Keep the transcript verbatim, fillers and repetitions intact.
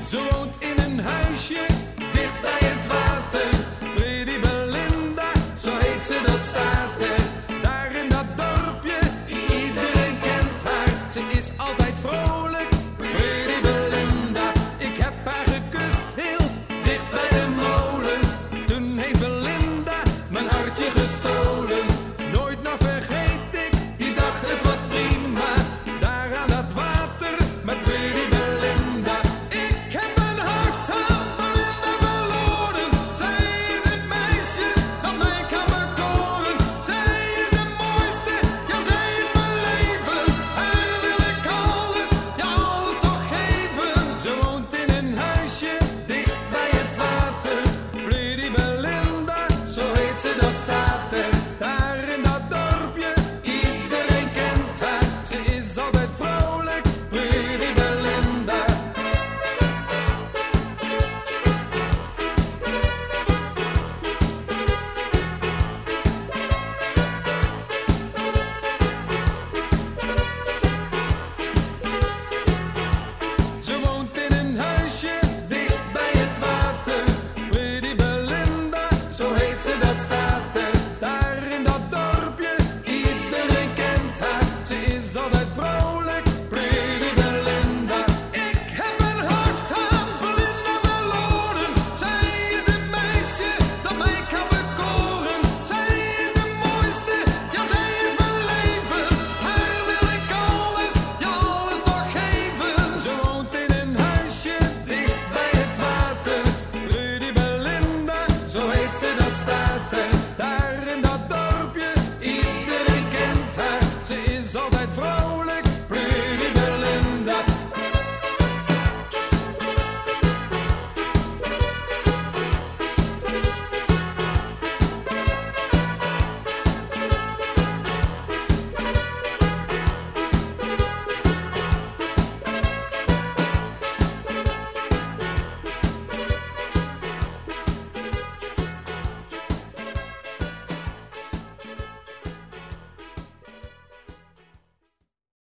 Ze woont in een huisje dicht bij het water. Pretty Belinda, zo heet ze, dat staat er. Daar in dat dorpje, iedereen kent haar. Ze is altijd vrolijk, Pretty Belinda. Ik heb haar gekust heel dicht bij de molen. Toen heeft Belinda mijn hartje gestolen. Nooit nog vergeet ik die dag, het was prima. Daar aan dat water met Pretty Belinda. Ik heb mijn hart aan Belinda verloren. Zij is het meisje dat mij kan bekoren. Zij is de mooiste, ja zij is mijn leven. Haar wil ik alles, ja alles toch geven. Ze woont in een huisje dicht bij het water. Pretty Belinda, zo heet ze, dat staat er. Daar in dat dorpje, iedereen kent haar. Ze is altijd vrolijk, Pretty Belinda. Ze woont in een huisje dicht bij het water. Pretty Belinda, zo heet ze, dat staat er. Daar in dat dorpje, iedereen kent haar. Ze is altijd vrolijk, Pretty Belinda. Ik heb mijn hart aan Belinda verloren. Zij is het meisje dat mij kan bekoren. Zij is de mooiste, ja zij is mijn leven. Haar wil ik alles, ja alles toch geven. Ze woont in een huisje dicht bij het water. Pretty Belinda, zo heet ze, dat staat er. Daar in dat dorpje, iedereen kent haar. Ze is altijd vrolijk.